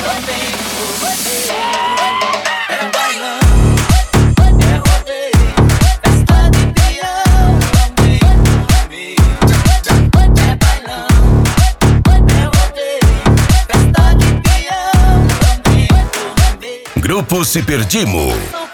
Grupo Se Perdimo.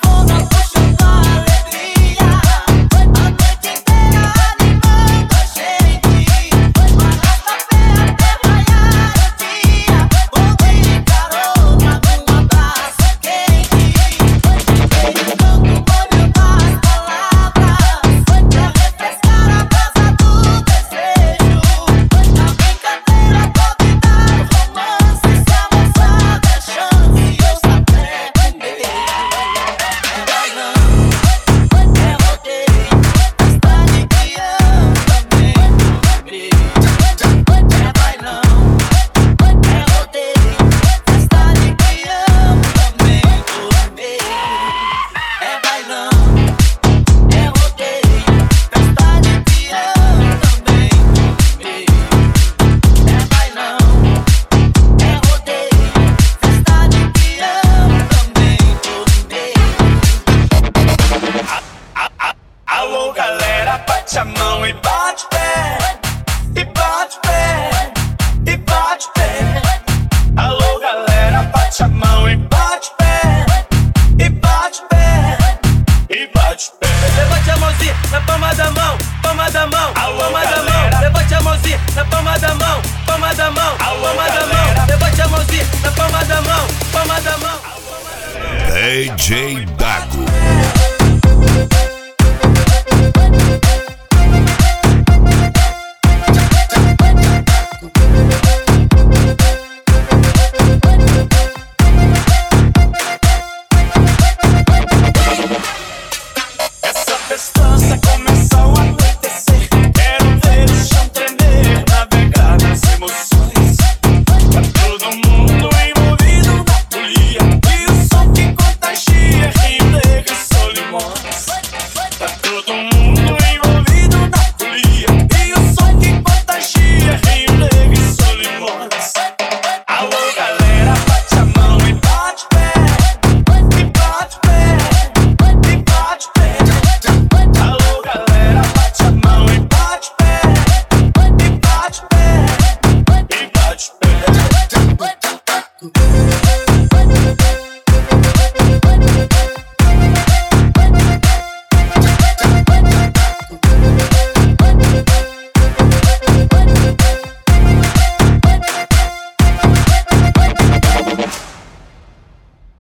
Bate a mão e bate pé, e bate pé, e bate pé. Alô galera, bate a mão e bate pé, e bate pé, e bate pé. Levante a mãozinha na palma da mão, palma da mão, palma da mão. Levante a mãozinha na palma da mão, palma da mão, palma da mão. Levante a mãozinha na palma da mão, palma da mão. DJ Dago.